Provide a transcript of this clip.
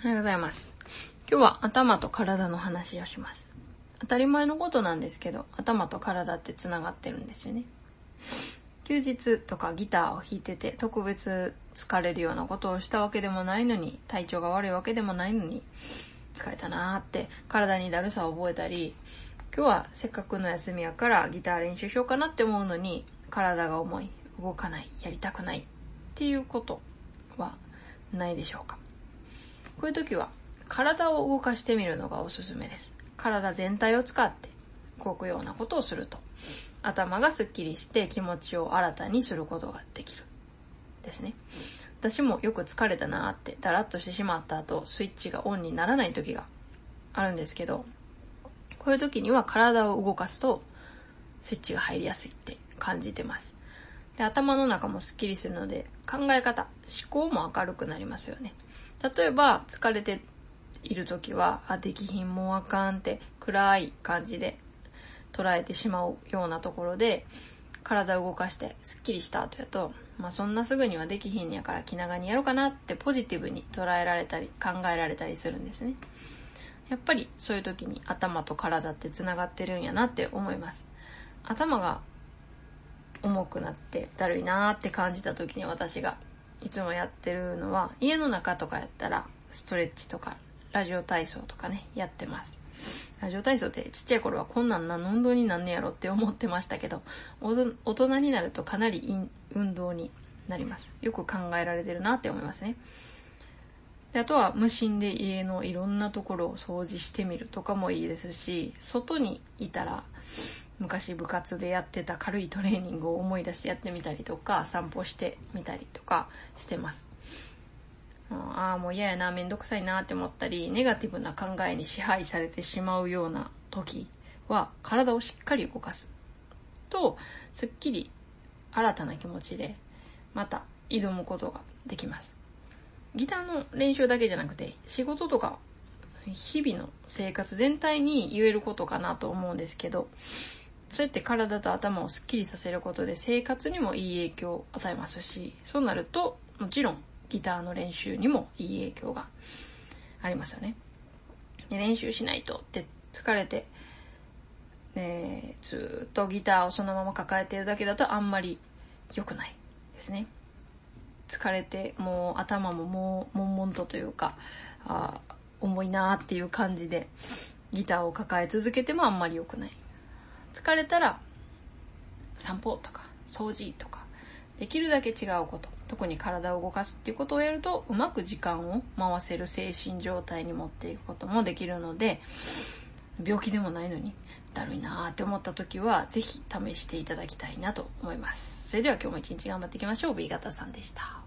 おはようございます。今日は頭と体の話をします。当たり前のことなんですけど、頭と体ってつながってるんですよね。休日とかギターを弾いてて特別疲れるようなことをしたわけでもないのに、体調が悪いわけでもないのに、疲れたなーって体にだるさを覚えたり、今日はせっかくの休みやからギター練習しようかなって思うのに、体が重い、動かない、やりたくないっていうことはないでしょうか。こういう時は体を動かしてみるのがおすすめです。体全体を使って動くようなことをすると、頭がすっきりして気持ちを新たにすることができるですね。私もよく疲れたなーってだらっとしてしまった後、スイッチがオンにならない時があるんですけど、こういう時には体を動かすとスイッチが入りやすいって感じてます。で、頭の中もすっきりするので、考え方、思考も明るくなりますよね。例えば疲れている時は、できひん、もうあかんって暗い感じで捉えてしまうようなところで、体を動かしてすっきりした後やと、そんなすぐにはできひんやから気長にやろうかなってポジティブに捉えられたり考えられたりするんですね。やっぱりそういう時に頭と体ってつながってるんやなって思います。頭が重くなってだるいなーって感じた時に、私がいつもやってるのは、家の中とかやったらストレッチとかラジオ体操とかね、やってます。ラジオ体操ってちっちゃい頃はこんなん何の運動になんねやろって思ってましたけど、大人になるとかなり運動になります。よく考えられてるなって思いますね。で、あとは無心で家のいろんなところを掃除してみるとかもいいですし、外にいたら昔部活でやってた軽いトレーニングを思い出してやってみたりとか、散歩してみたりとかしてます。もう嫌やな、めんどくさいなって思ったり、ネガティブな考えに支配されてしまうような時は、体をしっかり動かすと、すっきり新たな気持ちでまた挑むことができます。ギターの練習だけじゃなくて、仕事とか日々の生活全体に言えることかなと思うんですけど、そうやって体と頭をすっきりさせることで生活にもいい影響を与えますし、そうなるともちろんギターの練習にもいい影響がありますよね。で、練習しないとって疲れて、ずっとギターをそのまま抱えているだけだとあんまり良くないですね。疲れてもう頭ももう悶々というか、重いなーっていう感じでギターを抱え続けてもあんまり良くない。疲れたら散歩とか掃除とか、できるだけ違うこと、特に体を動かすっていうことをやると、うまく時間を回せる精神状態に持っていくこともできるので、病気でもないのにだるいなーって思った時はぜひ試していただきたいなと思います。それでは今日も一日頑張っていきましょう。B 型さんでした。